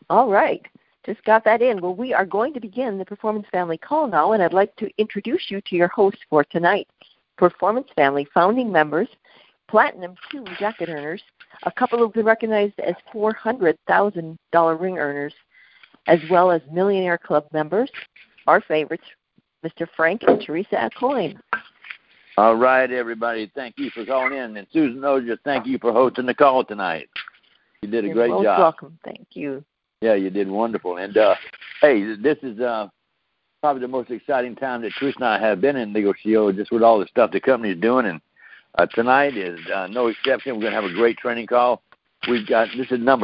All right. Just got that in. Well, we are going to begin the Performance Family Call now, and I'd like to introduce you to your host for tonight. Performance Family founding members, Platinum 2 jacket earners, a couple of them recognized as $400,000 ring earners, as well as Millionaire Club members, our favorites, Mr. Frank and Teresa Aucoin. All right, everybody. Thank you for calling in. And Susan Oja, thank you for hosting the call tonight. You did a great job. You're most welcome. Thank you. Yeah, you did wonderful. And, hey, this is probably the most exciting time that Teresa and I have been in Legal Shield, just with all the stuff the company is doing. And tonight is no exception. We're going to have a great training call. This is number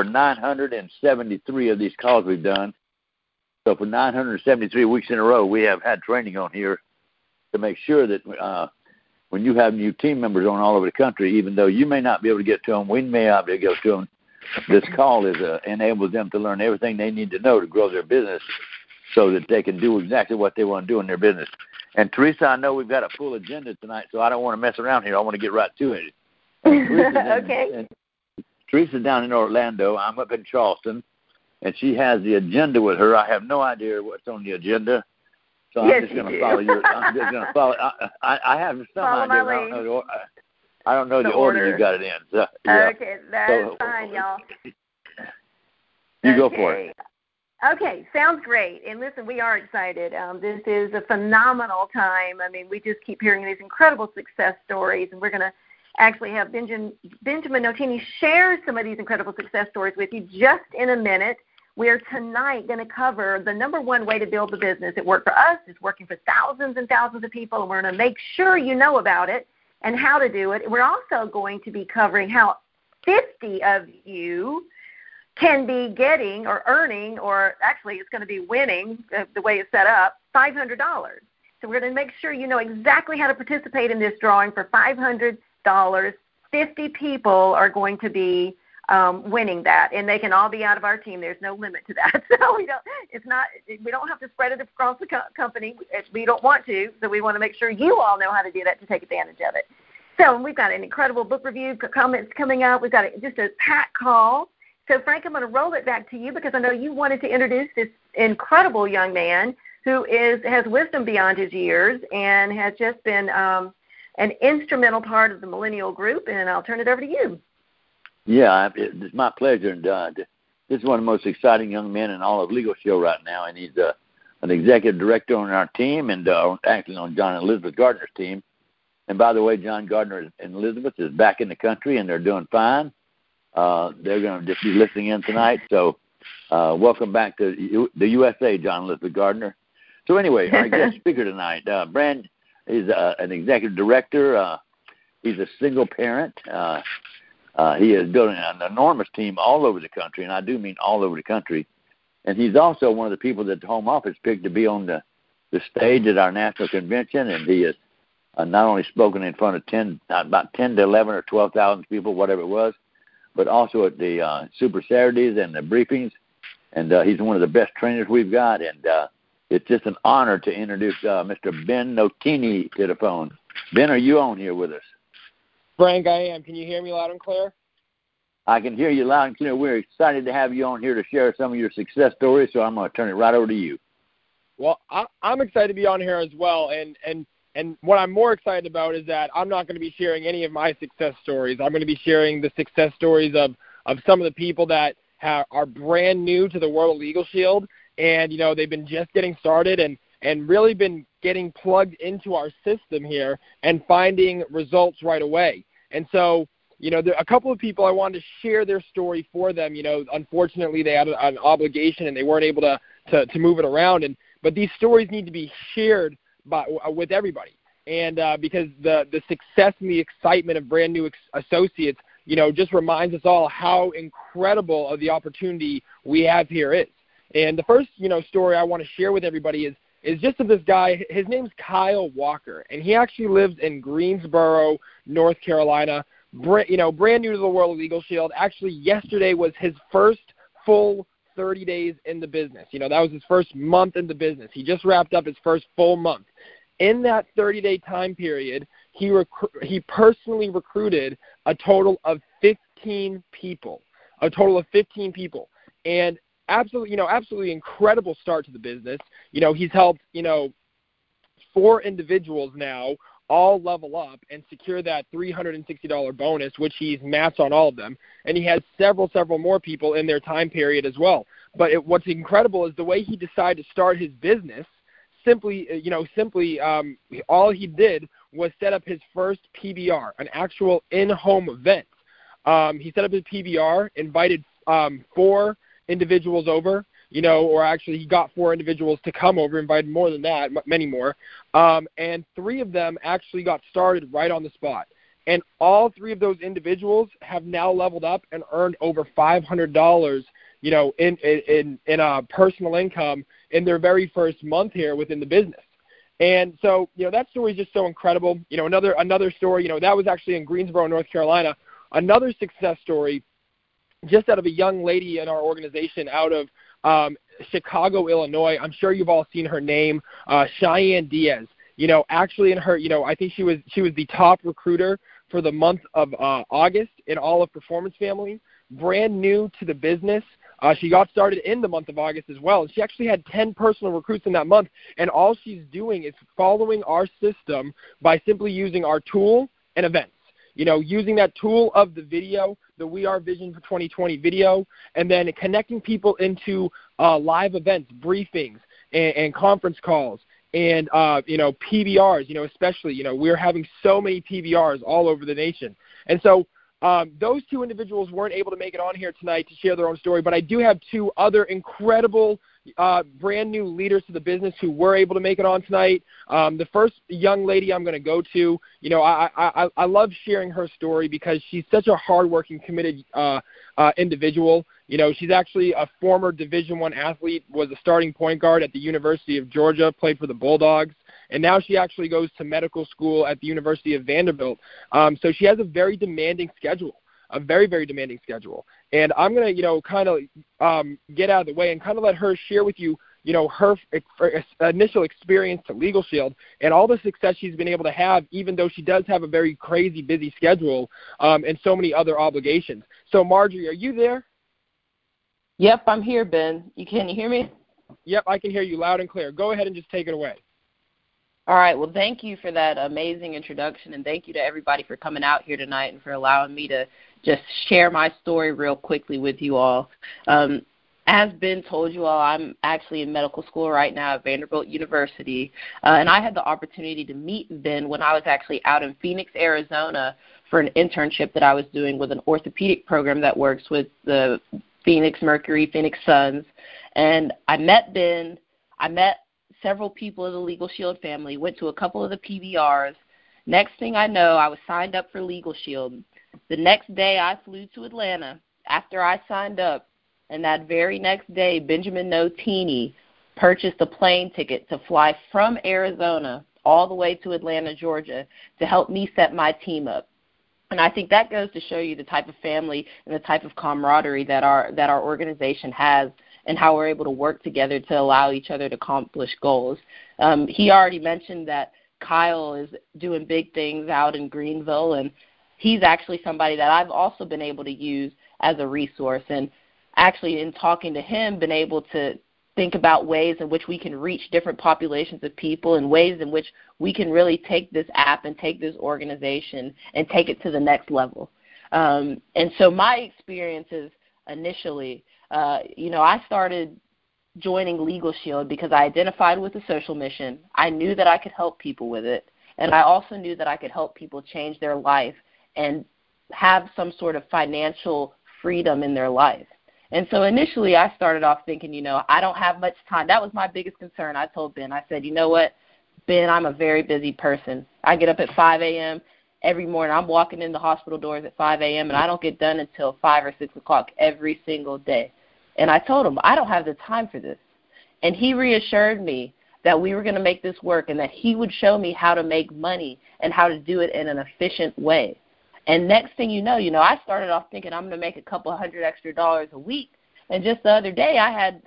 973 of these calls we've done. So for 973 weeks in a row, we have had training on here to make sure that when you have new team members on all over the country, even though you may not be able to get to them, we may not be able to get to them, this call enables them to learn everything they need to know to grow their business so that they can do exactly what they want to do in their business. And, Teresa, I know we've got a full agenda tonight, so I don't want to mess around here. I want to get right to it. Okay. Teresa's down in Orlando. I'm up in Charleston, and she has the agenda with her. I have no idea what's on the agenda, so I'm just going to follow your. I'm just going to follow. I have some idea. I don't know the order you got it in. So, yeah. Okay, that's fine, y'all. You go for it. Okay, sounds great. And listen, we are excited. This is a phenomenal time. I mean, we just keep hearing these incredible success stories, and we're going to actually have Benjamin Notini share some of these incredible success stories with you just in a minute. We're tonight going to cover the number one way to build the business. It worked for us. It's working for thousands and thousands of people, and we're going to make sure you know about it and how to do it. We're also going to be covering how 50 of you can be getting or earning, or actually it's going to be winning, the way it's set up, $500. So we're going to make sure you know exactly how to participate in this drawing for $500. 50 people are going to be winning that, and they can all be out of our team. There's no limit to that. So we don't have to spread it across the company. We don't want to, so we want to make sure you all know how to do that to take advantage of it. So we've got an incredible book review, comments coming up. We've got just a packed call. So, Frank, I'm going to roll it back to you because I know you wanted to introduce this incredible young man who has wisdom beyond his years and has just been an instrumental part of the Millennial Group, and I'll turn it over to you. Yeah, it's my pleasure. And this is one of the most exciting young men in all of Legal Shield right now, and he's an executive director on our team and actually on John and Elizabeth Gardner's team. And by the way, John Gardner and Elizabeth is back in the country, and they're doing fine. They're going to just be listening in tonight. So welcome back to the USA, John and Elizabeth Gardner. So anyway, our guest speaker tonight, Brand, is an executive director. He's a single parent. He is building an enormous team all over the country, and I do mean all over the country. And he's also one of the people that the home office picked to be on the stage at our national convention, and he has not only spoken in front of about 10 to 11 or 12,000 people, whatever it was, but also at the Super Saturdays and the briefings. And he's one of the best trainers we've got, and it's just an honor to introduce Mr. Ben Notini to the phone. Ben, are you on here with us? Frank, I am. Can you hear me loud and clear? I can hear you loud and clear. We're excited to have you on here to share some of your success stories, so I'm going to turn it right over to you. Well, I'm excited to be on here as well, and what I'm more excited about is that I'm not going to be sharing any of my success stories. I'm going to be sharing the success stories of some of the people that are brand new to the world of Legal Shield, and, you know, they've been just getting started and really been getting plugged into our system here and finding results right away. And so, you know, there are a couple of people I wanted to share their story for them. You know, unfortunately, they had an obligation and they weren't able to move it around. But these stories need to be shared with everybody. And because the success and the excitement of brand new associates, you know, just reminds us all how incredible of the opportunity we have here is. And the first, you know, story I want to share with everybody is just of this guy. His name's Kyle Walker, and he actually lives in Greensboro, North Carolina. Brand new to the world of Legal Shield. Actually, yesterday was his first full 30 days in the business. You know, that was his first month in the business. He just wrapped up his first full month. In that 30-day time period, he personally recruited a total of 15 people. And absolutely incredible start to the business. He's helped, 4 individuals now all level up and secure that $360 bonus, which he's matched on all of them. And he has several more people in their time period as well. But what's incredible is the way he decided to start his business. Simply, all he did was set up his first PBR, an actual in-home event. He set up his PBR, invited 4 individuals over, or actually he got 4 individuals to come over, invited more than that, many more, and 3 of them actually got started right on the spot. And all 3 of those individuals have now leveled up and earned over $500, in personal income in their very first month here within the business. And so, that story is just so incredible. Another story, that was actually in Greensboro, North Carolina. Another success story just out of a young lady in our organization out of Chicago, Illinois. I'm sure you've all seen her name, Cheyenne Diaz. Actually in her, I think she was the top recruiter for the month of August in all of Performance Family, brand new to the business. She got started in the month of August as well. And she actually had 10 personal recruits in that month. And all she's doing is following our system by simply using our tool and events. Using that tool of the video, the We Are Vision for 2020 video, and then connecting people into live events, briefings, and conference calls, and, PBRs, especially, we're having so many PBRs all over the nation. And so those 2 individuals weren't able to make it on here tonight to share their own story, but I do have 2 other incredible brand new leaders to the business who were able to make it on tonight. The first young lady I'm going to go to, I love sharing her story because she's such a hardworking, committed individual. She's actually a former Division I athlete, was a starting point guard at the University of Georgia, played for the Bulldogs, and now she actually goes to medical school at the University of Vanderbilt. So she has a very demanding schedule. A very, very demanding schedule. And I'm going to, kind of get out of the way and kind of let her share with you, her initial experience to Legal Shield and all the success she's been able to have, even though she does have a very crazy, busy schedule and so many other obligations. So, Marjorie, are you there? Yep, I'm here, Ben. Can you hear me? Yep, I can hear you loud and clear. Go ahead and just take it away. All right. Well, thank you for that amazing introduction, and thank you to everybody for coming out here tonight and for allowing me to just share my story real quickly with you all. As Ben told you all, I'm actually in medical school right now at Vanderbilt University, and I had the opportunity to meet Ben when I was actually out in Phoenix, Arizona for an internship that I was doing with an orthopedic program that works with the Phoenix Mercury, Phoenix Suns. And I met Ben. I met several people of the Legal Shield family, went to a couple of the PBRs. Next thing I know, I was signed up for Legal Shield. The next day, I flew to Atlanta after I signed up, and that very next day, Benjamin Notini purchased a plane ticket to fly from Arizona all the way to Atlanta, Georgia, to help me set my team up. And I think that goes to show you the type of family and the type of camaraderie that our organization has, and how we're able to work together to allow each other to accomplish goals. He already mentioned that Kyle is doing big things out in Greenville, and he's actually somebody that I've also been able to use as a resource, and actually in talking to him, been able to think about ways in which we can reach different populations of people and ways in which we can really take this app and take this organization and take it to the next level. And so my experiences initially, I started joining Legal Shield because I identified with the social mission. I knew that I could help people with it, and I also knew that I could help people change their life and have some sort of financial freedom in their life. And so initially I started off thinking, I don't have much time. That was my biggest concern. I told Ben, I said, you know what, Ben, I'm a very busy person. I get up at 5 a.m. every morning. I'm walking in the hospital doors at 5 a.m., and I don't get done until 5 or 6 o'clock every single day. And I told him, I don't have the time for this. And he reassured me that we were going to make this work and that he would show me how to make money and how to do it in an efficient way. And next thing you know, I started off thinking I'm going to make a couple $100 extra a week. And just the other day I had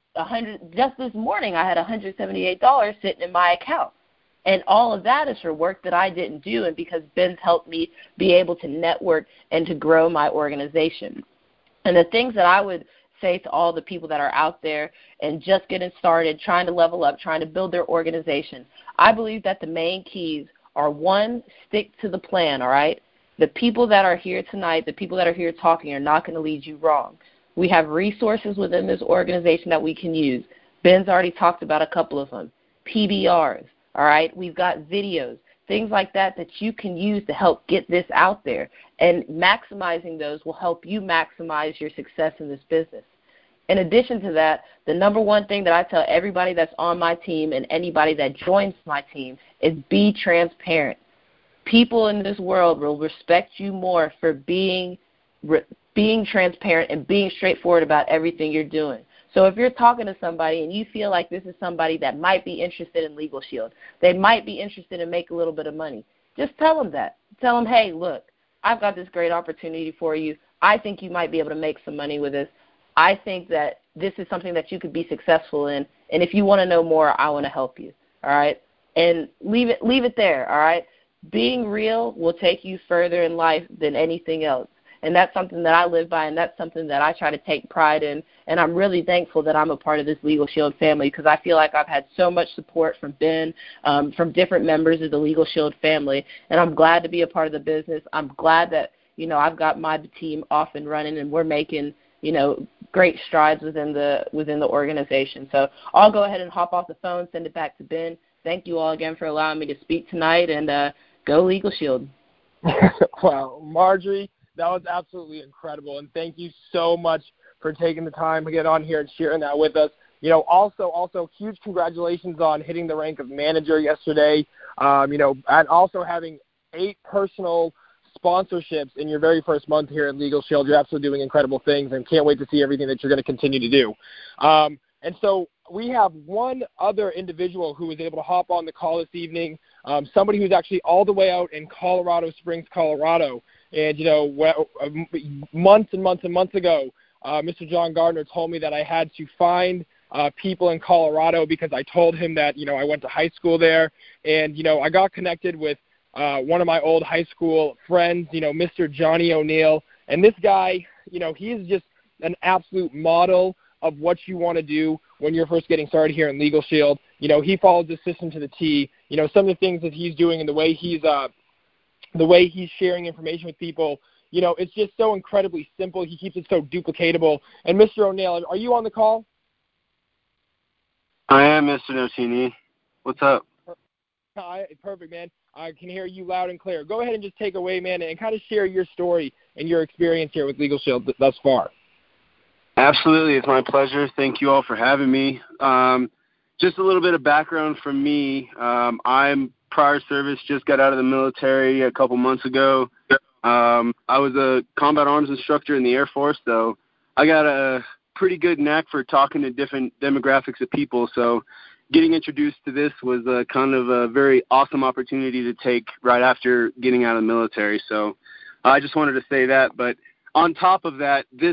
just this morning I had $178 sitting in my account. And all of that is for work that I didn't do, and because Ben's helped me be able to network and to grow my organization. And the things that I would say to all the people that are out there and just getting started, trying to level up, trying to build their organization, I believe that the main keys are, one, stick to the plan, all right? The people that are here tonight, the people that are here talking are not going to lead you wrong. We have resources within this organization that we can use. Ben's already talked about a couple of them. PBRs, all right? We've got videos, things like that that you can use to help get this out there. And maximizing those will help you maximize your success in this business. In addition to that, the number one thing that I tell everybody that's on my team and anybody that joins my team is be transparent. People in this world will respect you more for being transparent and being straightforward about everything you're doing. So if you're talking to somebody and you feel like this is somebody that might be interested in Legal Shield, they might be interested in making a little bit of money, just tell them that. Tell them, hey, look, I've got this great opportunity for you. I think you might be able to make some money with this. I think that this is something that you could be successful in, and if you want to know more, I want to help you, all right? And leave it there, all right? Being real will take you further in life than anything else, and that's something that I live by, and that's something that I try to take pride in, and I'm really thankful that I'm a part of this Legal Shield family because I feel like I've had so much support from Ben, from different members of the Legal Shield family, and I'm glad to be a part of the business. I'm glad that, I've got my team off and running, and we're making, great strides within the organization. So I'll go ahead and hop off the phone, send it back to Ben. Thank you all again for allowing me to speak tonight, and go Legal Shield. Wow, Marjorie, that was absolutely incredible, and thank you so much for taking the time to get on here and sharing that with us. Also huge congratulations on hitting the rank of manager yesterday, and also having 8 personal sponsorships in your very first month here at Legal Shield. You're absolutely doing incredible things, and can't wait to see everything that you're going to continue to do. And so we have one other individual who was able to hop on the call this evening, somebody who's actually all the way out in Colorado Springs, Colorado. And, months and months and months ago, Mr. John Gardner told me that I had to find people in Colorado because I told him that, I went to high school there. And, I got connected with one of my old high school friends, Mr. Johnny O'Neill. And this guy, he's just an absolute model of what you want to do when you're first getting started here in Legal Shield. He follows the system to the T. Some of the things that he's doing and the way he's sharing information with people, it's just so incredibly simple. He keeps it so duplicatable. And Mr. O'Neill, are you on the call? I am, Mr. Notini. What's up? Perfect, man. I can hear you loud and clear. Go ahead and just take away, man, and kind of share your story and your experience here with Legal Shield thus far. Absolutely. It's my pleasure. Thank you all for having me. Just a little bit of background from me. I'm prior service, just got out of the military a couple months ago. I was a combat arms instructor in the Air Force, so I got a pretty good knack for talking to different demographics of people. So getting introduced to this was a kind of a very awesome opportunity to take right after getting out of the military. So I just wanted to say that. But on top of that, this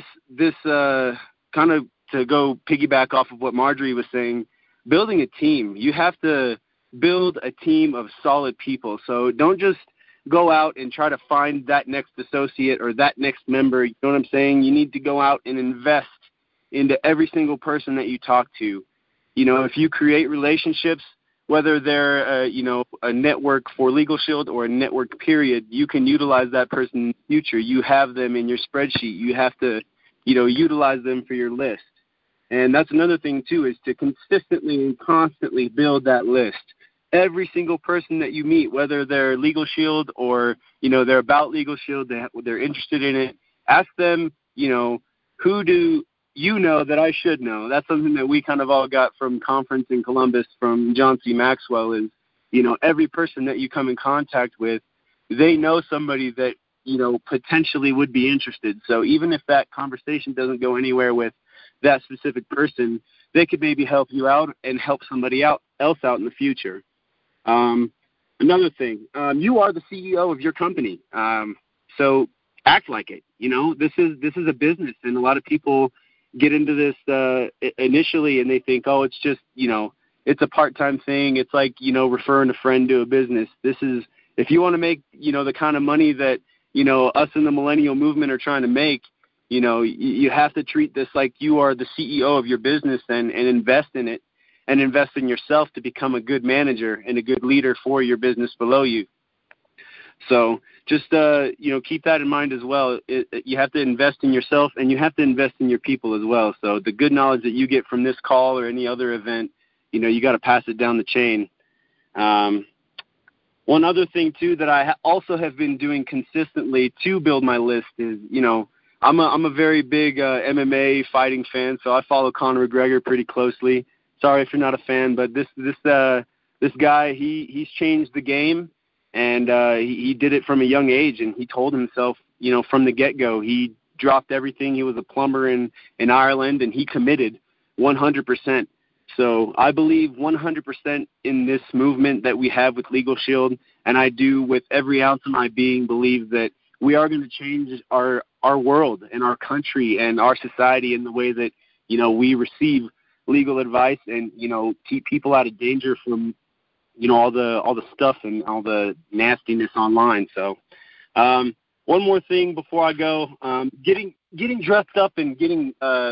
kind of to go piggyback off of what Marjorie was saying, building a team. You have to build a team of solid people. So don't just go out and try to find that next associate or that next member. You know what I'm saying? You need to go out and invest into every single person that you talk to. If you create relationships, whether they're, a network for Legal Shield or a network period, you can utilize that person in the future. You have them in your spreadsheet. You have to, utilize them for your list. And that's another thing, too, is to consistently and constantly build that list. Every single person that you meet, whether they're Legal Shield or, they're about Legal Shield, they're interested in it, ask them, who do you know that I should know? That's something that we kind of all got from conference in Columbus from John C. Maxwell is, every person that you come in contact with, they know somebody that, potentially would be interested. So even if that conversation doesn't go anywhere with that specific person, they could maybe help you out and help somebody else out in the future. Another thing, you are the CEO of your company. So act like it. This is a business, and a lot of people get into this initially and they think, oh, it's just, it's a part-time thing. It's like, referring a friend to a business. This is, if you want to make, the kind of money that, us in the millennial movement are trying to make, You know, you have to treat this like you are the CEO of your business and invest in it and invest in yourself to become a good manager and a good leader for your business below you. So just, keep that in mind as well. You have to invest in yourself and you have to invest in your people as well. So the good knowledge that you get from this call or any other event, you got to pass it down the chain. One other thing, too, that I also have been doing consistently to build my list is, I'm a very big MMA fighting fan, so I follow Conor McGregor pretty closely. Sorry if you're not a fan, but this guy, he's changed the game, and he did it from a young age, and he told himself, from the get-go, he dropped everything. He was a plumber in Ireland, and he committed 100%. So I believe 100% in this movement that we have with Legal Shield, and I do with every ounce of my being believe that we are going to change our world and our country and our society in the way that, we receive legal advice and, keep people out of danger from, all the stuff and all the nastiness online. So one more thing before I go, getting dressed up and getting,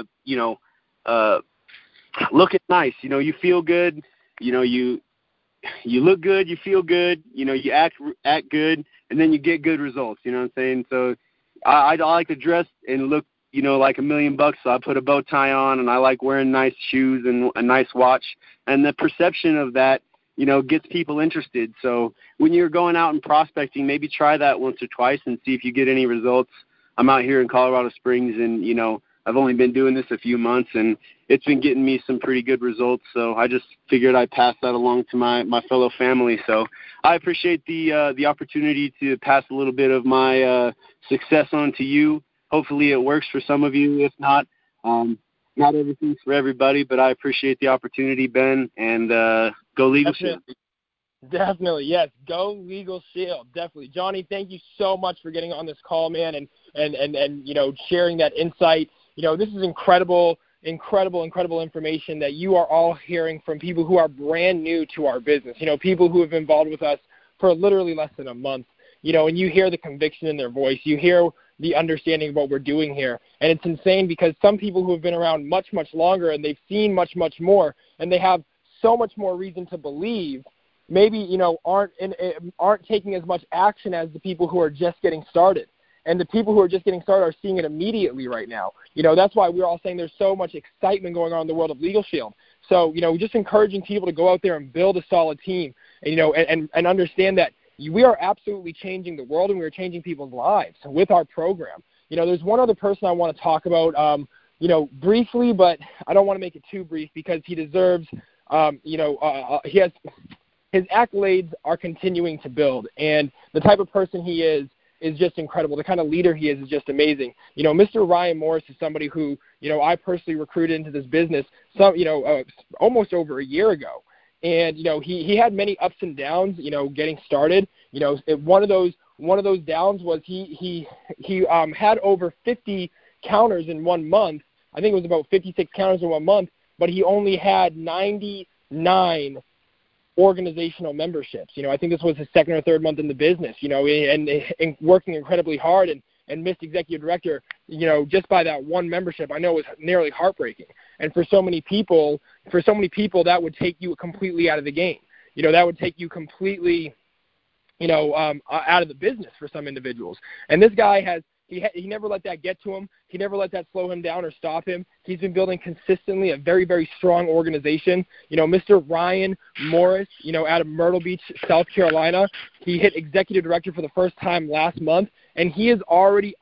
looking nice, you feel good, you look good, you feel good, you act good, and then you get good results, you know what I'm saying? So I like to dress and look, like $1 million, so I put a bow tie on, and I like wearing nice shoes and a nice watch, and the perception of that, gets people interested. So when you're going out and prospecting, maybe try that once or twice and see if you get any results. I'm out here in Colorado Springs, and, I've only been doing this a few months, and it's been getting me some pretty good results. So I just figured I'd pass that along to my fellow family. So I appreciate the opportunity to pass a little bit of my success on to you. Hopefully it works for some of you. If not, not everything's for everybody, but I appreciate the opportunity, Ben, and go Legal Shield. Definitely, yes. Go Legal Shield, definitely. Johnny, thank you so much for getting on this call, man, and sharing that insight. This is incredible information that you are all hearing from people who are brand new to our business, people who have been involved with us for literally less than a month, and you hear the conviction in their voice. You hear the understanding of what we're doing here. And it's insane because some people who have been around much, much longer and they've seen much, much more, and they have so much more reason to believe, maybe, aren't taking as much action as the people who are just getting started. And the people who are just getting started are seeing it immediately right now. That's why we're all saying there's so much excitement going on in the world of Legal Shield. So, just encouraging people to go out there and build a solid team, and understand that we are absolutely changing the world and we are changing people's lives with our program. There's one other person I want to talk about, briefly, but I don't want to make it too brief because he deserves, he has his accolades are continuing to build, and the type of person he is just incredible. The kind of leader he is just amazing. Mr. Ryan Morris is somebody who, I personally recruited into this business almost over a year ago. And, he had many ups and downs, getting started. One of those downs was he had over 50 counters in 1 month. I think it was about 56 counters in 1 month, but he only had 99 organizational memberships. I think this was his second or third month in the business, and working incredibly hard and missed executive director, just by that one membership. I know it was nearly heartbreaking. And for so many people, that would take you completely out of the game. That would take you completely, out of the business for some individuals. And this guy he never let that get to him. He never let that slow him down or stop him. He's been building consistently a very, very strong organization. Mr. Ryan Morris, out of Myrtle Beach, South Carolina, he hit executive director for the first time last month, and he is already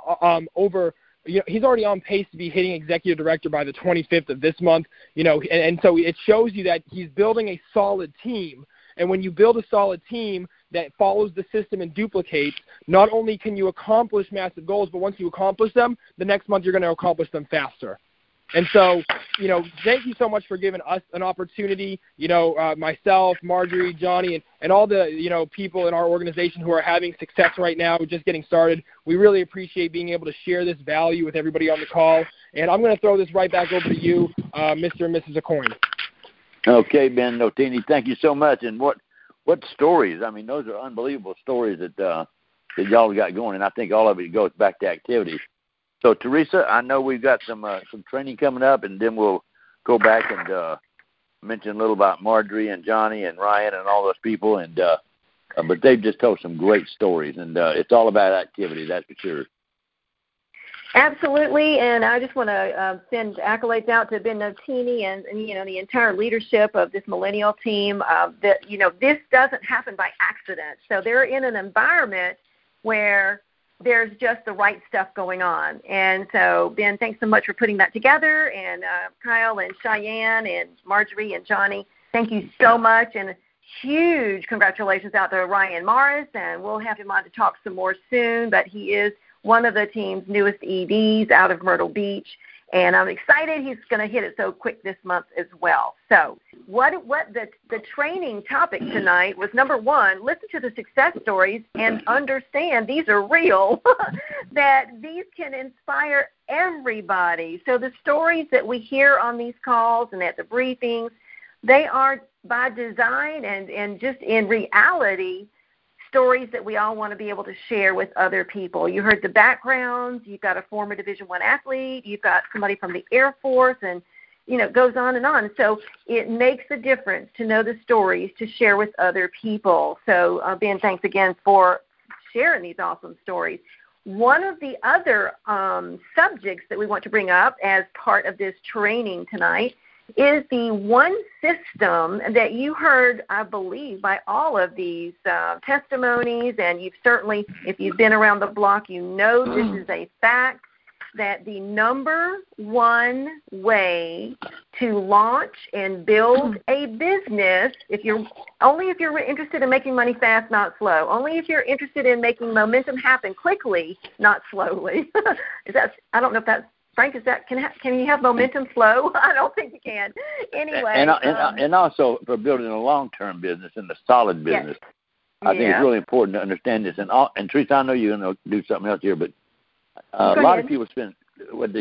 he's already on pace to be hitting executive director by the 25th of this month. And so it shows you that he's building a solid team. And when you build a solid team that follows the system and duplicates, not only can you accomplish massive goals, but once you accomplish them, the next month you're going to accomplish them faster. And so, thank you so much for giving us an opportunity, myself, Marjorie, Johnny, and all the, people in our organization who are having success right now, just getting started. We really appreciate being able to share this value with everybody on the call. And I'm going to throw this right back over to you, Mr. and Mrs. Aucoin. Okay, Ben Notini, thank you so much. And what stories? I mean, those are unbelievable stories that y'all got going, and I think all of it goes back to activity. So, Teresa, I know we've got some training coming up, and then we'll go back and mention a little about Marjorie and Johnny and Ryan and all those people. And but they've just told some great stories, and it's all about activity, that's for sure. Absolutely, and I just want to send accolades out to Ben Notini and the entire leadership of this millennial team. That this doesn't happen by accident. So they're in an environment where there's just the right stuff going on. And so, Ben, thanks so much for putting that together. And Kyle and Cheyenne and Marjorie and Johnny, thank you so much. And huge congratulations out to Ryan Morris. And we'll have him on to talk some more soon. But he is one of the team's newest EDs out of Myrtle Beach. And I'm excited he's going to hit it so quick this month as well. So what the training topic tonight was, number one, listen to the success stories and understand these are real, that these can inspire everybody. So the stories that we hear on these calls and at the briefings, they are by design and just in reality stories that we all want to be able to share with other people. You heard the backgrounds. You've got a former Division I athlete. You've got somebody from the Air Force, and, it goes on and on. So it makes a difference to know the stories to share with other people. So, Ben, thanks again for sharing these awesome stories. One of the other subjects that we want to bring up as part of this training tonight is the one system that you heard, I believe, by all of these testimonies, and you've certainly, if you've been around the block, this is a fact, that the number one way to launch and build a business, if you're interested in making money fast, not slow, only if you're interested in making momentum happen quickly, not slowly. I don't know if that's Frank, can you have momentum slow? I don't think you can. Anyway. And also for building a long-term business and a solid business, yes. I think it's really important to understand this. And Teresa, I know you're going to do something else here, but a lot of people spend what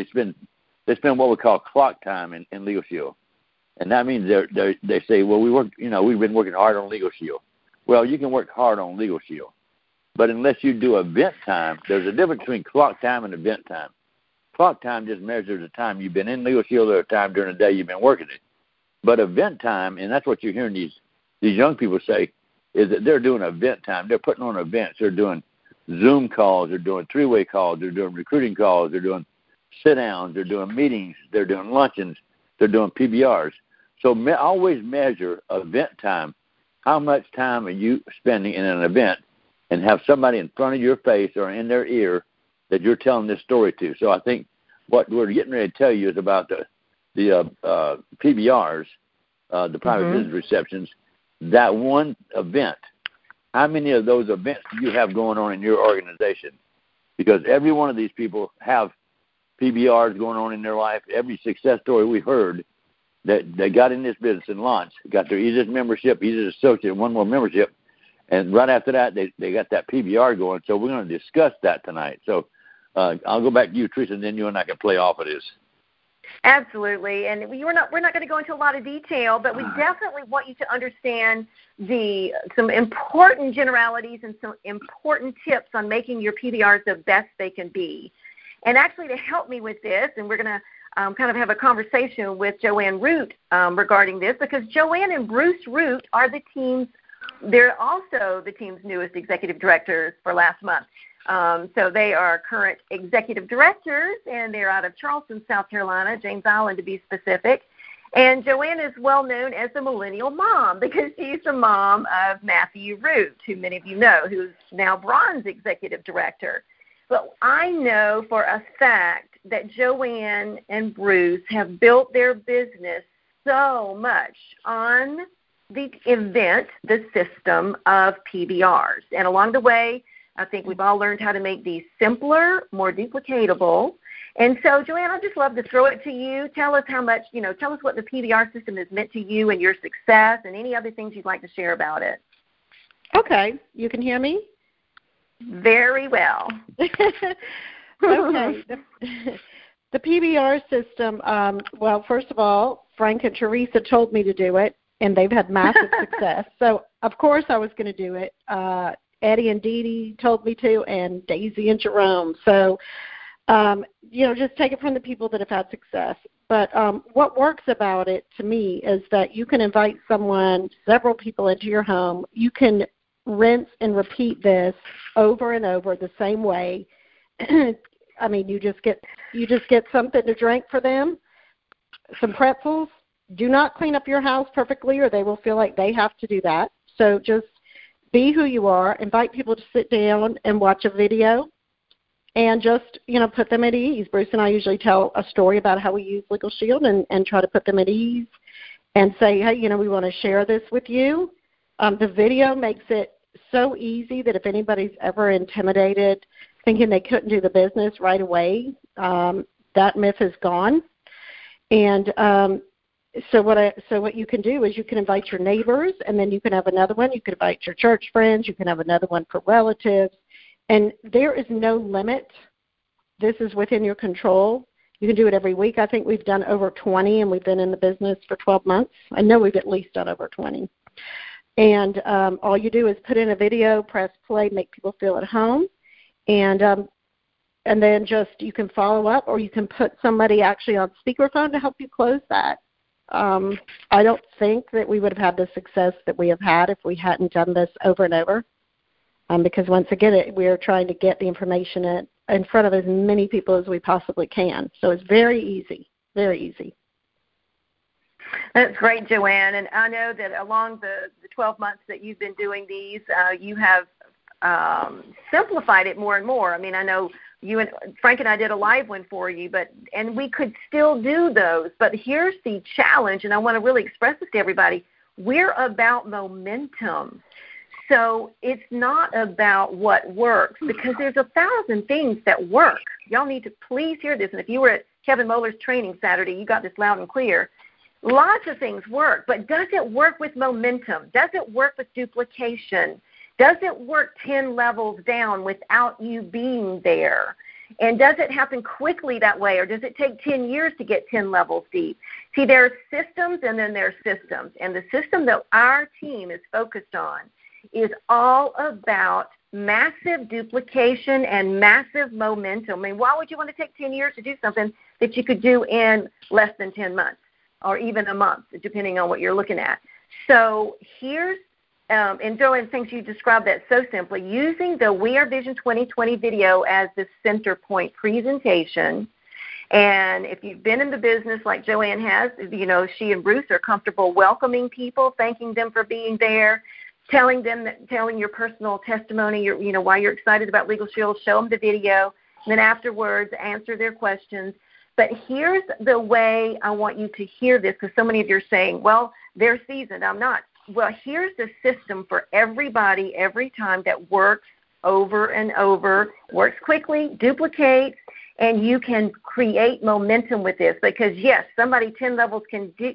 we call clock time in Legal Shield. And that means they say, well, we've been working hard on Legal Shield. Well, you can work hard on Legal Shield, but unless you do event time, there's a difference between clock time and event time. Clock time just measures the time you've been in Legal Shield or the time during the day you've been working it. But event time, and that's what you're hearing these young people say, is that they're doing event time. They're putting on events. They're doing Zoom calls. They're doing three-way calls. They're doing recruiting calls. They're doing sit-downs. They're doing meetings. They're doing luncheons. They're doing PBRs. So always measure event time. How much time are you spending in an event, and have somebody in front of your face or in their ear that you're telling this story to. So I think what we're getting ready to tell you is about the PBRs, the private business receptions, that one event. How many of those events do you have going on in your organization? Because every one of these people have PBRs going on in their life. Every success story we heard that they got in this business and launched, got their easiest membership, easiest associate, one more membership, and right after that, they got that PBR going. So we're going to discuss that tonight. So I'll go back to you, Teresa, and then you and I can play off of this. Absolutely, and we're not going to go into a lot of detail, but we definitely want you to understand some important generalities and some important tips on making your PBRs the best they can be. And actually, to help me with this, and we're going to kind of have a conversation with Joanne Root regarding this, because Joanne and Bruce Root are the team's. They're also the team's newest executive directors for last month. So they are current executive directors, and they're out of Charleston, South Carolina, James Island to be specific. And Joanne is well known as the millennial mom because she's the mom of Matthew Root, who many of you know, who's now bronze executive director. But I know for a fact that Joanne and Bruce have built their business so much on the event, the system of PBRs. And along the way, I think we've all learned how to make these simpler, more duplicatable. And so, Joanne, I'd just love to throw it to you. Tell us how much, tell us what the PBR system has meant to you and your success and any other things you'd like to share about it. Okay. You can hear me? Very well. Okay. The PBR system, well, first of all, Frank and Teresa told me to do it, and they've had massive success. So, of course, I was going to do it. Eddie and Dee Dee told me to, and Daisy and Jerome. So just take it from the people that have had success. But what works about it to me is that you can invite several people into your home. You can rinse and repeat this over and over the same way. I mean, you just get something to drink for them, some pretzels. Do not clean up your house perfectly, or they will feel like they have to do that. So just be who you are. Invite people to sit down and watch a video, and just put them at ease. Bruce and I usually tell a story about how we use Legal Shield and try to put them at ease, and say, hey, we want to share this with you. The video makes it so easy that if anybody's ever intimidated, thinking they couldn't do the business right away, that myth is gone. And so what you can do is you can invite your neighbors, and then you can have another one. You can invite your church friends. You can have another one for relatives. And there is no limit. This is within your control. You can do it every week. I think we've done over 20, and we've been in the business for 12 months. I know we've at least done over 20. And all you do is put in a video, press play, make people feel at home, and then just you can follow up, or you can put somebody actually on speakerphone to help you close that. I don't think that we would have had the success that we have had if we hadn't done this over and over, because once again, we are trying to get the information in front of as many people as we possibly can. So it's very easy, very easy. That's great, Joanne. And I know that along the 12 months that you've been doing these, you have simplified it more and more. I mean, I know you and Frank and I did a live one for you, and we could still do those. But here's the challenge, and I want to really express this to everybody. We're about momentum. So it's not about what works, because there's 1,000 things that work. Y'all need to please hear this. And if you were at Kevin Moeller's training Saturday, you got this loud and clear. Lots of things work, but does it work with momentum? Does it work with duplication? Does it work 10 levels down without you being there? And does it happen quickly that way, or does it take 10 years to get 10 levels deep? See, there are systems and then there are systems. And the system that our team is focused on is all about massive duplication and massive momentum. I mean, why would you want to take 10 years to do something that you could do in less than 10 months or even a month, depending on what you're looking at? So here's and Joanne thinks you described that so simply, using the We Are Vision 2020 video as the center point presentation. And if you've been in the business like Joanne has, she and Bruce are comfortable welcoming people, thanking them for being there, telling your personal testimony, why you're excited about Legal Shield, show them the video, and then afterwards answer their questions. But here's the way I want you to hear this, because so many of you are saying, well, they're seasoned, I'm not. Well, here's the system for everybody every time that works over and over, works quickly, duplicates, and you can create momentum with this. Because, yes, somebody 10 levels deep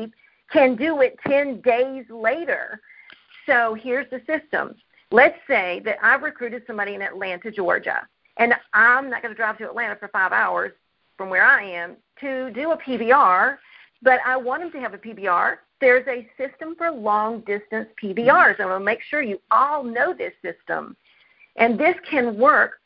can do it 10 days later. So here's the system. Let's say that I've recruited somebody in Atlanta, Georgia, and I'm not going to drive to Atlanta for 5 hours from where I am to do a PBR, but I want them to have a PBR. There's a system for long-distance PBRs. I want to make sure you all know this system. And this can work.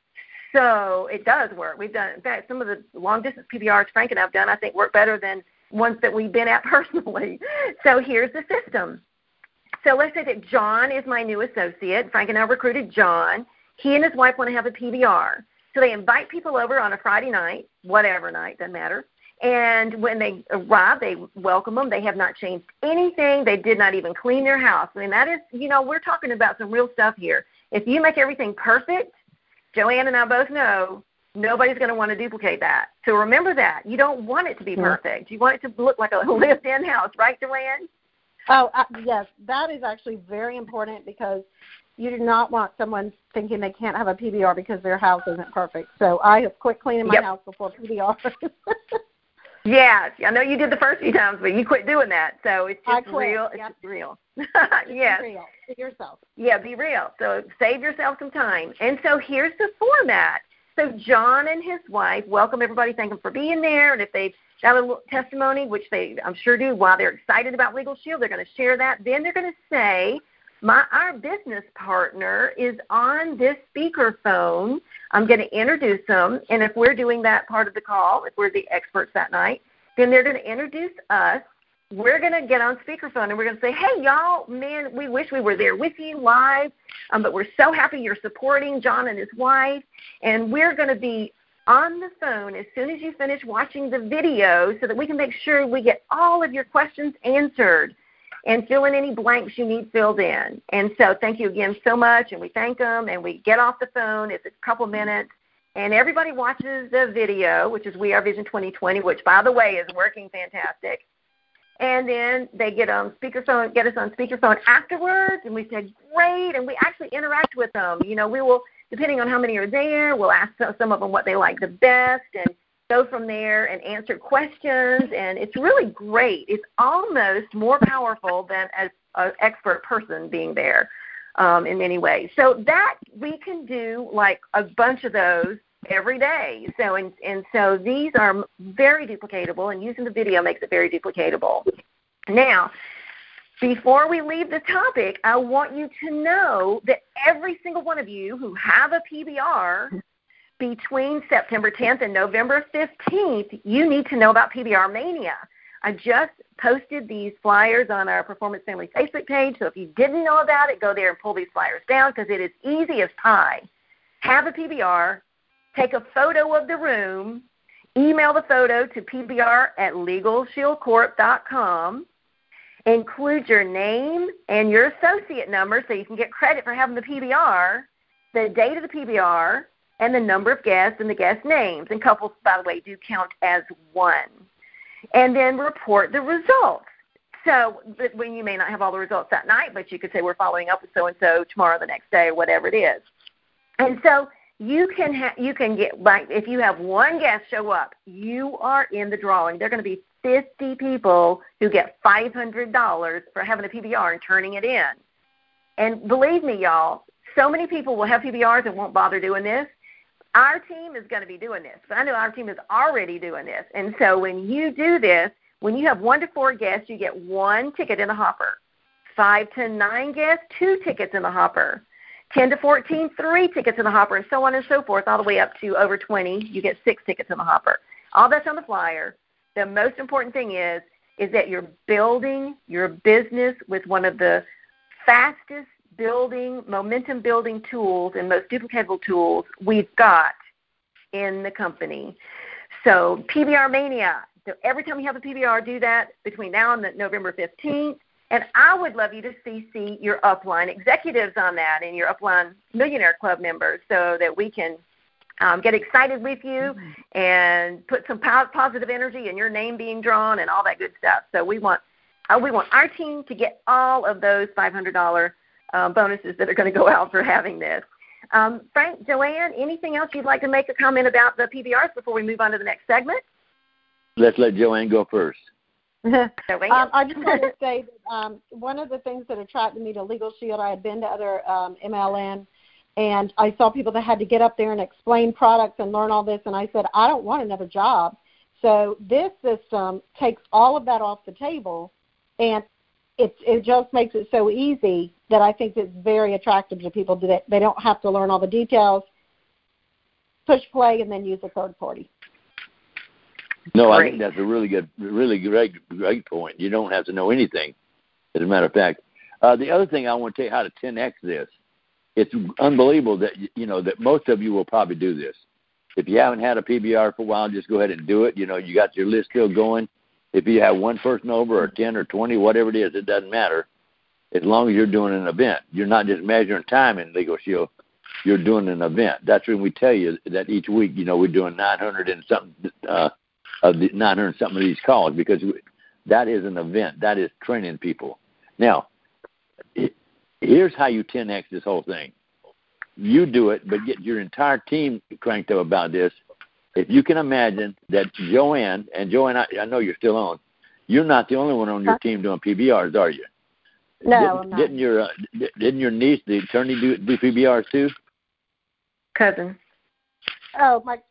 So it does work. We've done, in fact, some of the long-distance PBRs Frank and I have done, I think, work better than ones that we've been at personally. So here's the system. So let's say that John is my new associate. Frank and I recruited John. He and his wife want to have a PBR. So they invite people over on a Friday night, whatever night, doesn't matter. And when they arrive, they welcome them. They have not changed anything. They did not even clean their house. I mean, that is, we're talking about some real stuff here. If you make everything perfect, Joanne and I both know nobody's going to want to duplicate that. So remember that. You don't want it to be perfect. You want it to look like a lived-in house, right, Joanne? Oh, yes. That is actually very important, because you do not want someone thinking they can't have a PBR because their house isn't perfect. So I have quit cleaning my house before PBR. Yes, I know you did the first few times, but you quit doing that. So it's just real. It's just real. Yes. Be real. Be yourself. Yeah, be real. So save yourself some time. And so here's the format. So John and his wife welcome everybody, thank them for being there. And if they've got a little testimony, which they I'm sure do, while they're excited about Legal Shield, they're going to share that. Then they're going to say, our business partner is on this speakerphone. I'm going to introduce them, and if we're doing that part of the call, if we're the experts that night, then they're going to introduce us. We're going to get on speakerphone, and we're going to say, hey, y'all, man, we wish we were there with you live, but we're so happy you're supporting John and his wife, and we're going to be on the phone as soon as you finish watching the video so that we can make sure we get all of your questions answered and fill in any blanks you need filled in. And so thank you again so much, and we thank them, and we get off the phone. It's a couple minutes, and everybody watches the video, which is We Are Vision 2020, which, by the way, is working fantastic. And then they get us on speakerphone afterwards, and we said, great, and we actually interact with them. You know, we will, depending on how many are there, we'll ask some of them what they like the best and go from there and answer questions, and it's really great. It's almost more powerful than an expert person being there in many ways. So that we can do like a bunch of those every day. So and so these are very duplicatable, and using the video makes it very duplicatable. Now, before we leave the topic, I want you to know that every single one of you who have a PBR between September 10th and November 15th, you need to know about PBR Mania. I just posted these flyers on our Performance Family Facebook page, so if you didn't know about it, go there and pull these flyers down because it is easy as pie. Have a PBR. Take a photo of the room, email the photo to pbr@legalshieldcorp.com, include your name and your associate number so you can get credit for having the PBR, the date of the PBR, and the number of guests and the guest names. And couples, by the way, do count as one. And then report the results. So when you may not have all the results that night, but you could say we're following up with so-and-so tomorrow, the next day, or whatever it is. And so you can get, like, if you have one guest show up, you are in the drawing. There are going to be 50 people who get $500 for having a PBR and turning it in. And believe me, y'all, so many people will have PBRs and won't bother doing this. Our team is going to be doing this. But I know our team is already doing this. And so when you do this, when you have 1 to 4 guests, you get 1 ticket in the hopper. 5 to 9 guests, 2 tickets in the hopper. 10 to 14, 3 tickets in the hopper, and so on and so forth, all the way up to over 20. You get 6 tickets in the hopper. All that's on the flyer. The most important thing is that you're building your business with one of the fastest building, momentum building tools and most duplicatable tools we've got in the company. So PBR Mania. So every time you have a PBR, do that between now and November 15th. And I would love you to CC your upline executives on that and your upline Millionaire Club members so that we can get excited with you and put some positive energy and your name being drawn and all that good stuff. So we want our team to get all of those $500 bonuses that are going to go out for having this. Frank, Joanne, anything else you'd like to make a comment about the PBRs before we move on to the next segment? Let's let Joanne go first. I just want to say that one of the things that attracted me to Legal Shield, I had been to other MLM, and I saw people that had to get up there and explain products and learn all this, and I said, I don't want another job. So this system takes all of that off the table, and it just makes it so easy that I think it's very attractive to people. They don't have to learn all the details, push play, and then use a third party. No, I think that's a really great point. You don't have to know anything, as a matter of fact. The other thing I want to tell you how to 10X this. It's unbelievable that, that most of you will probably do this. If you haven't had a PBR for a while, just go ahead and do it. You got your list still going. If you have one person over or 10 or 20, whatever it is, it doesn't matter. As long as you're doing an event. You're not just measuring time in Legal Shield. You're doing an event. That's when we tell you that each week, we're doing 900 and something of the 900 something of these calls, because that is an event. That is training people. Now, here's how you 10X this whole thing. You do it, but get your entire team cranked up about this. If you can imagine that Joanne, I know you're still on, you're not the only one on your team doing PBRs, are you? No, I'm not. Didn't your niece, the attorney, do PBRs too? Cousin. Oh, I've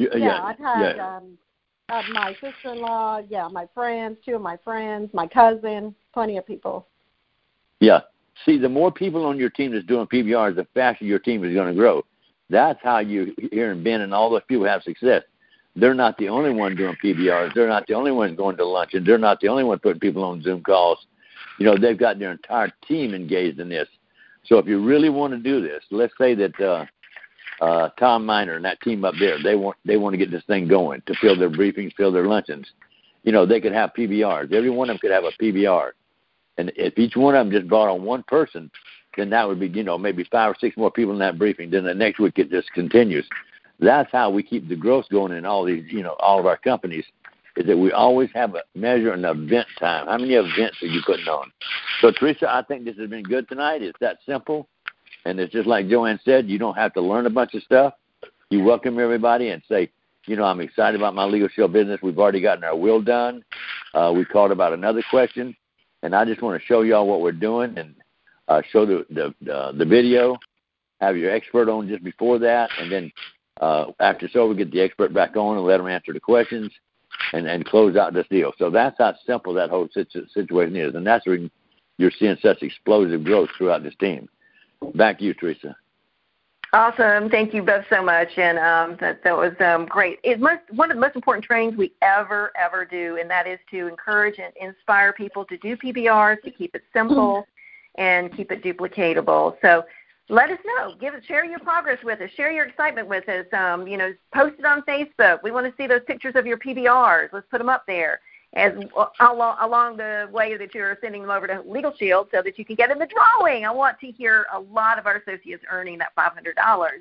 had my sister-in-law, my friends, 2 of my friends, my cousin, plenty of people. Yeah. See, the more people on your team that's doing PBRs, the faster your team is going to grow. That's how you hear Ben and all those people have success. They're not the only one doing PBRs. They're not the only ones going to lunch, and they're not the only one putting people on Zoom calls. You know, they've got their entire team engaged in this. So if you really want to do this, let's say that Tom Miner and that team up there, they want to get this thing going, to fill their briefings, fill their luncheons. You know, they could have PBRs. Every one of them could have a PBR. And if each one of them just brought on one person, then that would be, you know, maybe 5 or 6 more people in that briefing. Then the next week it just continues. That's how we keep the growth going in all these, you know, all of our companies, is that we always have a measure an event time. How many events are you putting on? So, Teresa, I think this has been good tonight. It's that simple. And it's just like Joanne said, you don't have to learn a bunch of stuff. You welcome everybody and say, you know, I'm excited about my Legal Shield business. We've already gotten our will done. We called about another question. And I just want to show you all what we're doing and show the video, have your expert on just before that, and then after it's over, get the expert back on and let them answer the questions and close out this deal. So that's how simple that whole situation is, and that's when you're seeing such explosive growth throughout this team. Back to you, Teresa. Awesome. Thank you both so much. And that was great. It's one of the most important trainings we ever do, and that is to encourage and inspire people to do PBRs, to keep it simple and keep it duplicatable. So let us know. Share your progress with us. Share your excitement with us. You know, post it on Facebook. We want to see those pictures of your PBRs. Let's put them up there as along the way that you're sending them over to Legal Shield so that you can get in the drawing. I want to hear a lot of our associates earning that $500.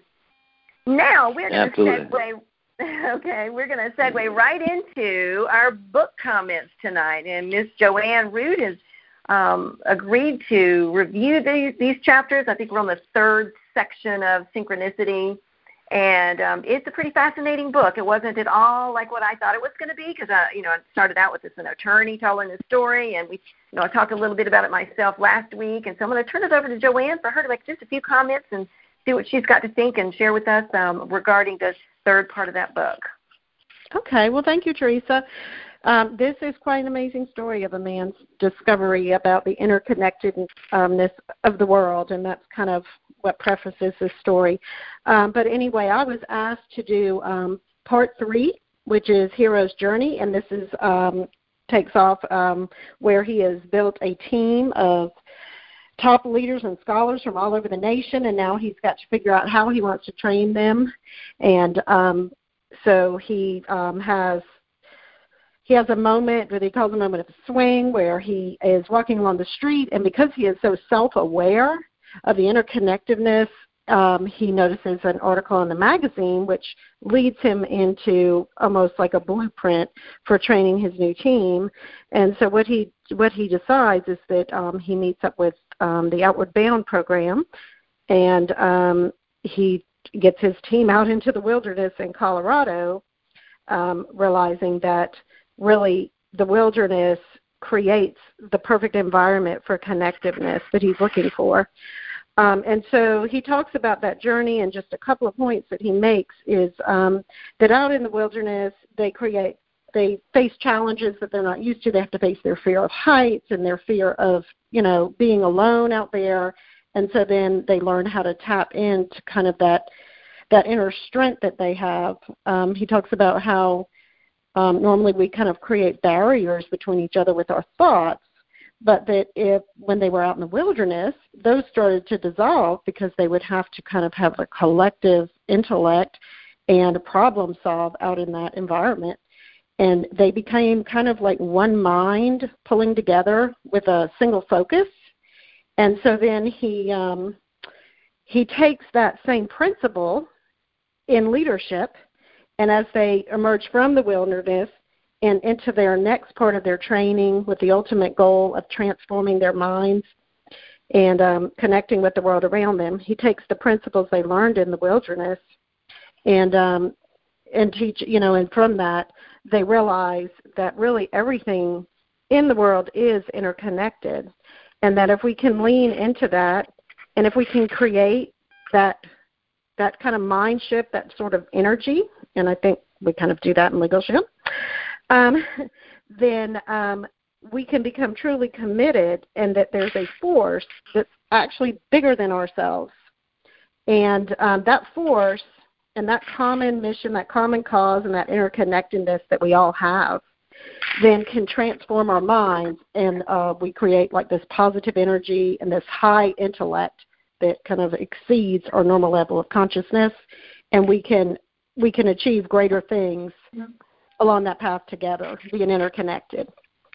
Now we're going to segue. Okay, we're going to segue right into our book comments tonight, and Miss Joanne Root has agreed to review these chapters. I think we're on the 3rd section of Synchronicity. And it's a pretty fascinating book. It wasn't at all like what I thought it was going to be because, I started out with an attorney telling the story, and I talked a little bit about it myself last week. And so I'm going to turn it over to Joanne for her to make just a few comments and see what she's got to think and share with us regarding the 3rd part of that book. Okay. Well, thank you, Teresa. This is quite an amazing story of a man's discovery about the interconnectedness of the world, and that's kind of what prefaces this story. But anyway, I was asked to do part 3, which is Hero's Journey, and this is takes off where he has built a team of top leaders and scholars from all over the nation, and now he's got to figure out how he wants to train them. And so he has a moment that he calls a moment of swing where he is walking along the street, and because he is so self-aware of the interconnectedness, he notices an article in the magazine which leads him into almost like a blueprint for training his new team. And so what he decides is that he meets up with the Outward Bound program, and he gets his team out into the wilderness in Colorado, realizing that really the wilderness creates the perfect environment for connectiveness that he's looking for. And so he talks about that journey, and just a couple of points that he makes is that out in the wilderness they face challenges that they're not used to. They have to face their fear of heights and their fear of, being alone out there. And so then they learn how to tap into kind of that inner strength that they have. He talks about how normally we kind of create barriers between each other with our thoughts, but that when they were out in the wilderness, those started to dissolve because they would have to kind of have a collective intellect and problem solve out in that environment. And they became kind of like one mind pulling together with a single focus. And so then he takes that same principle in leadership, and as they emerge from the wilderness and into their next part of their training with the ultimate goal of transforming their minds and connecting with the world around them, he takes the principles they learned in the wilderness and teach, and from that they realize that really everything in the world is interconnected, and that if we can lean into that, and if we can create that kind of mind shift, that sort of energy, and I think we kind of do that in Legal Shield, then we can become truly committed and that there's a force that's actually bigger than ourselves. And that force and that common mission, that common cause, and that interconnectedness that we all have then can transform our minds, and we create like this positive energy and this high intellect that kind of exceeds our normal level of consciousness, and we can achieve greater things along that path together, being interconnected.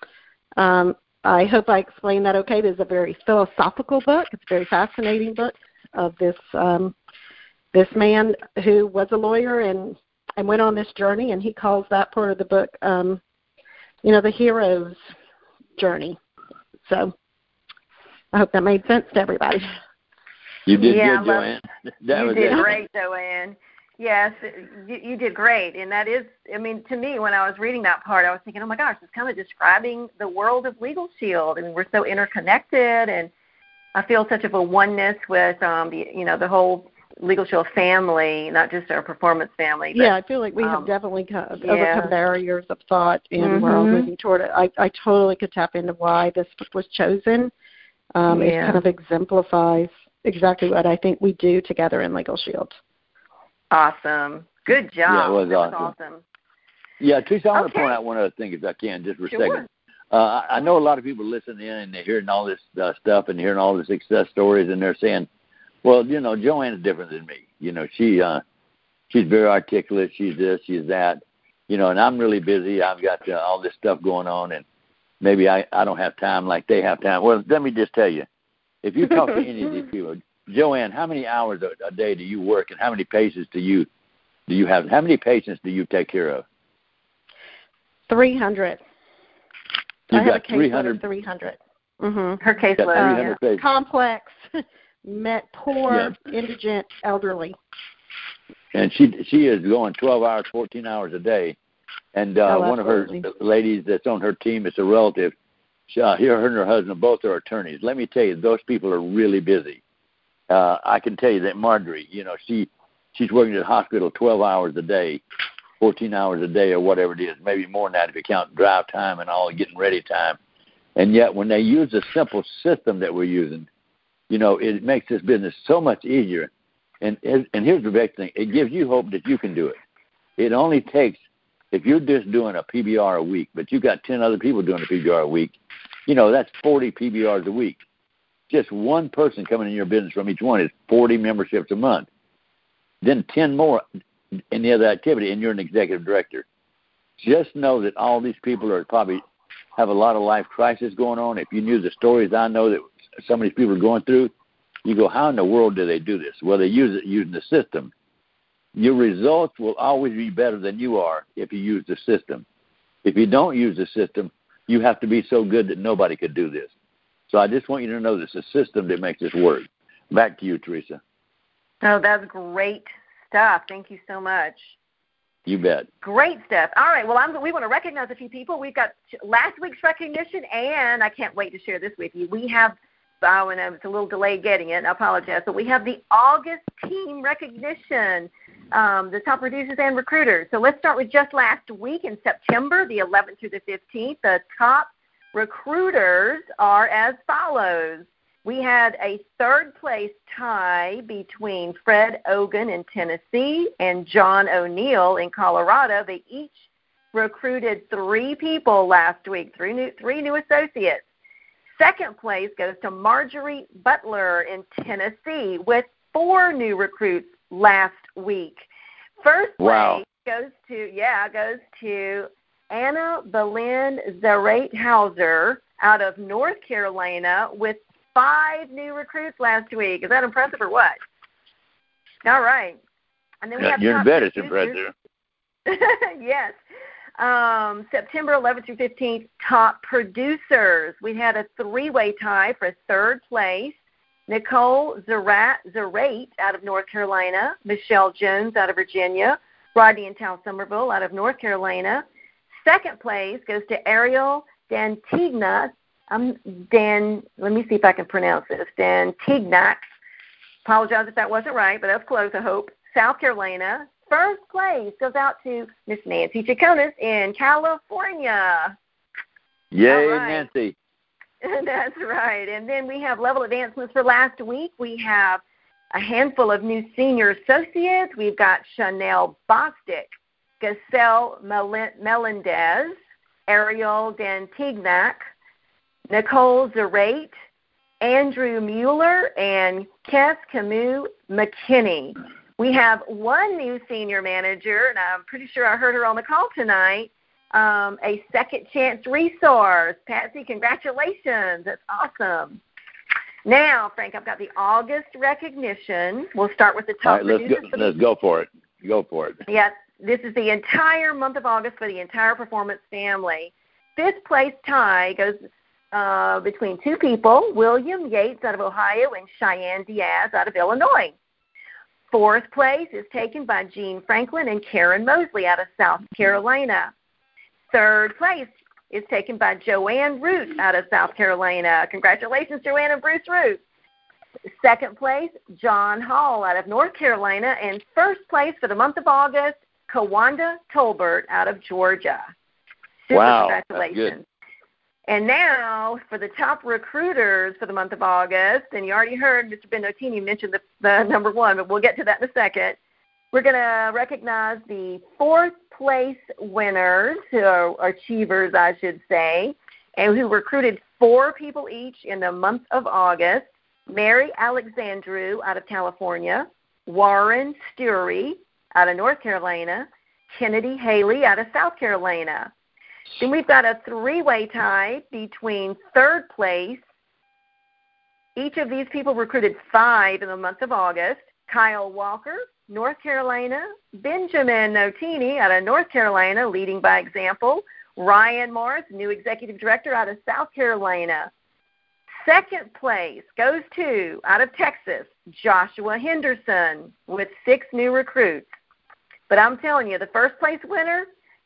I hope I explained that okay. This is a very philosophical book. It's a very fascinating book of this man who was a lawyer and went on this journey, and he calls that part of the book, the hero's journey. So I hope that made sense to everybody. You did good, Joanne. You did great, Joanne. Yes, you did great. And that is, to me, when I was reading that part, I was thinking, oh, my gosh, it's kind of describing the world of Legal Shield. We're so interconnected, and I feel such of a oneness with, the whole Legal Shield family, not just our performance family. But, I feel like we have definitely overcome barriers of thought, and we're all moving toward it. I totally could tap into why this book was chosen. It kind of exemplifies exactly what I think we do together in Legal Shield. Awesome. Good job. Yeah, it was awesome. Yeah, Teresa, I want to point out one other thing, if I can, just for a second. I know a lot of people listen in and they're hearing all this stuff and hearing all the success stories, and they're saying, well, Joanne's different than me. She's very articulate. She's this, she's that. And I'm really busy. I've got all this stuff going on, and maybe I don't have time like they have time. Well, let me just tell you, if you talk to any of these people, Joanne, how many hours a day do you work, and how many patients do you have? How many patients do you take care of? 300. You've I have got a caseload of 300. Mm-hmm. Her caseload, complex, poor, indigent, elderly. And she is going 12 hours, 14 hours a day. And one of her ladies that's on her team, it's a relative. Her and her husband both are attorneys. Let me tell you, those people are really busy. I can tell you that Marjorie, she's working at the hospital 12 hours a day, 14 hours a day or whatever it is, maybe more than that if you count drive time and all the getting ready time. And yet when they use a simple system that we're using, it makes this business so much easier. And here's the big thing. It gives you hope that you can do it. It only takes, if you're just doing a PBR a week, but you've got 10 other people doing a PBR a week, that's 40 PBRs a week. Just one person coming in your business from each one is 40 memberships a month. Then 10 more in the other activity, and you're an executive director. Just know that all these people are probably have a lot of life crisis going on. If you knew the stories I know that some of these people are going through, you go, how in the world do they do this? Well, they use it using the system. Your results will always be better than you are if you use the system. If you don't use the system, you have to be so good that nobody could do this. So I just want you to know this is a system that makes this work. Back to you, Teresa. Oh, that's great stuff. Thank you so much. You bet. Great stuff. All right. Well, we want to recognize a few people. We've got last week's recognition, and I can't wait to share this with you. We have, it's a little delayed getting it. I apologize. But we have the August team recognition, the top producers and recruiters. So let's start with just last week in September, the 11th through the 15th. The top recruiters are as follows. We had a third-place tie between Fred Ogun in Tennessee and John O'Neill in Colorado. They each recruited 3 people last week, three new associates. Second place goes to Marjorie Butler in Tennessee with 4 new recruits last week. First place goes to Anna Belen Zarate-Hauser out of North Carolina with 5 new recruits last week. Is that impressive or what? All right. And then we have you're in bed. It's impressive. Yes. September 11th through 15th, top producers. We had a 3-way tie for third place. Nicole Zarate out of North Carolina, Michelle Jones out of Virginia, Rodney and Tal Somerville out of North Carolina. Second place goes to Ariel Dantignac. Let me see if I can pronounce this. Dantignac. Apologize if that wasn't right, but that's close, I hope. South Carolina. First place goes out to Miss Nancy Chaconis in California. Yay, right. Nancy. That's right. And then we have level advancements for last week. We have a handful of new senior associates. We've got Chanel Bostic, Giselle Melendez, Ariel Dantignac, Nicole Zarate, Andrew Mueller, and Kes Camus McKinney. We have one new senior manager, and I'm pretty sure I heard her on the call tonight, a second chance resource. Patsy, congratulations. That's awesome. Now, Frank, I've got the August recognition. We'll start with the top producers. Let's go for it. Go for it. Yes, this is the entire month of August for the entire Performance family. Fifth place tie goes between two people, William Yates out of Ohio and Cheyenne Diaz out of Illinois. Fourth place is taken by Gene Franklin and Karen Mosley out of South Carolina. Third place is taken by Joanne Root out of South Carolina. Congratulations, Joanne and Bruce Root. Second place, John Hall out of North Carolina. And first place for the month of August, Kawanda Tolbert out of Georgia. Super congratulations. And now for the top recruiters for the month of August, and you already heard Mr. Benotini mention the number one, but we'll get to that in a second. We're going to recognize the fourth place winners, or achievers, I should say, and who recruited 4 people each in the month of August. Mary Alexandru out of California, Warren Sturry out of North Carolina, Kennedy Haley out of South Carolina. Then we've got a 3-way tie between third place. Each of these people recruited 5 in the month of August. Kyle Walker, North Carolina, Benjamin Notini out of North Carolina, leading by example, Ryan Morris, new executive director out of South Carolina. Second place goes to, out of Texas, Joshua Henderson with 6 new recruits. But I'm telling you, the first place winner,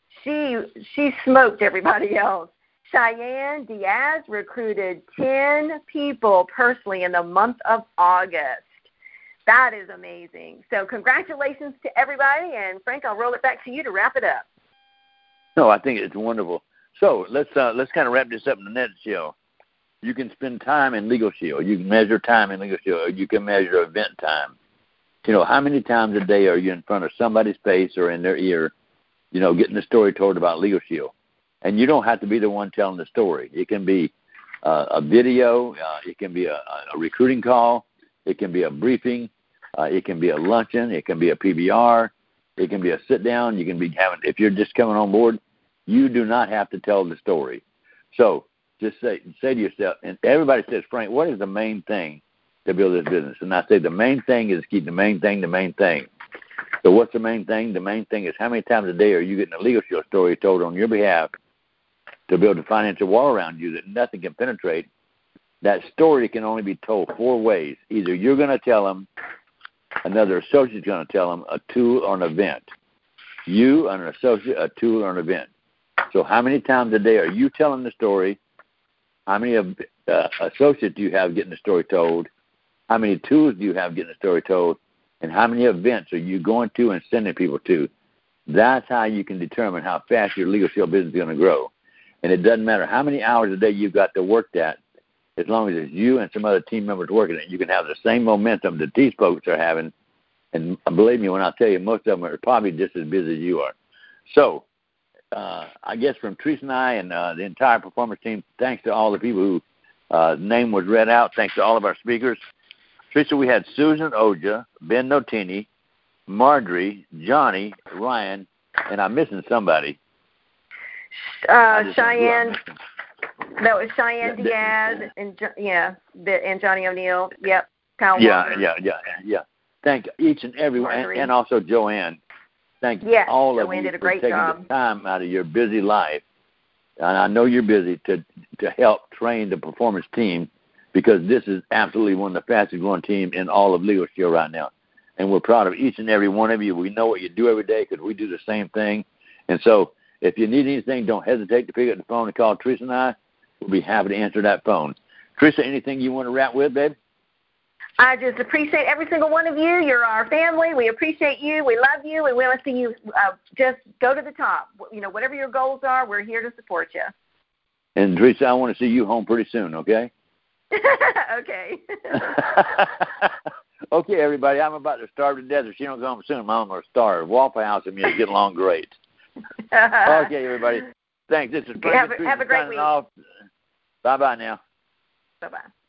she smoked everybody else. Cheyenne Diaz recruited 10 people personally in the month of August. That is amazing. So congratulations to everybody, and Frank, I'll roll it back to you to wrap it up. No, I think it's wonderful. So let's kind of wrap this up in a nutshell. You can spend time in Legal Shield. You can measure time in Legal Shield. You can measure event time. You know, how many times a day are you in front of somebody's face or in their ear, you know, getting the story told about Legal Shield? And you don't have to be the one telling the story. It can be a video. It can be a recruiting call. It can be a briefing. It can be a luncheon. It can be a PBR. It can be a sit-down. You can be having, if you're just coming on board, you do not have to tell the story. So just say to yourself, and everybody says, Frank, what is the main thing to build this business? And I say the main thing is keep the main thing the main thing. So what's the main thing? The main thing is how many times a day are you getting a Legal Shield story told on your behalf to build a financial wall around you that nothing can penetrate. That story can only be told 4 ways. Either you're going to tell them, another associate's going to tell them, a tool or an event. You, an associate, a tool or an event. So how many times a day are you telling the story? How many associates do you have getting the story told? How many tools do you have getting the story told? And how many events are you going to and sending people to? That's how you can determine how fast your Legal Shield business is going to grow. And it doesn't matter how many hours a day you've got to work that, as long as it's you and some other team members working it, you can have the same momentum that these folks are having. And believe me when I tell you, most of them are probably just as busy as you are. So I guess from Teresa and I and the entire performance team, thanks to all the people who name was read out, thanks to all of our speakers. Teresa, we had Susan Oja, Ben Notini, Marjorie, Johnny, Ryan, and I'm missing somebody. Cheyenne. That was Cheyenne Diaz and Johnny O'Neill. Yep. Kyle Walker. Yeah. Thank each and every one, and also Joanne. Thank all of you did a for great taking job. the time out of your busy life. And I know you're busy to help train the performance team, because this is absolutely one of the fastest growing teams in all of Legal Shield right now. And we're proud of each and every one of you. We know what you do every day because we do the same thing. And so if you need anything, don't hesitate to pick up the phone and call Teresa and I. We'll be happy to answer that phone. Teresa, anything you want to wrap with, babe? I just appreciate every single one of you. You're our family. We appreciate you. We love you. And we want to see you just go to the top. You know, whatever your goals are, we're here to support you. And Teresa, I want to see you home pretty soon, okay? Okay. Okay, everybody, I'm about to starve to death. If she don't come home soon, Mom will starve. Waffle House and me is getting along great. Okay, everybody. Thanks. This is Frank. Have a great week. Bye-bye now. Bye-bye.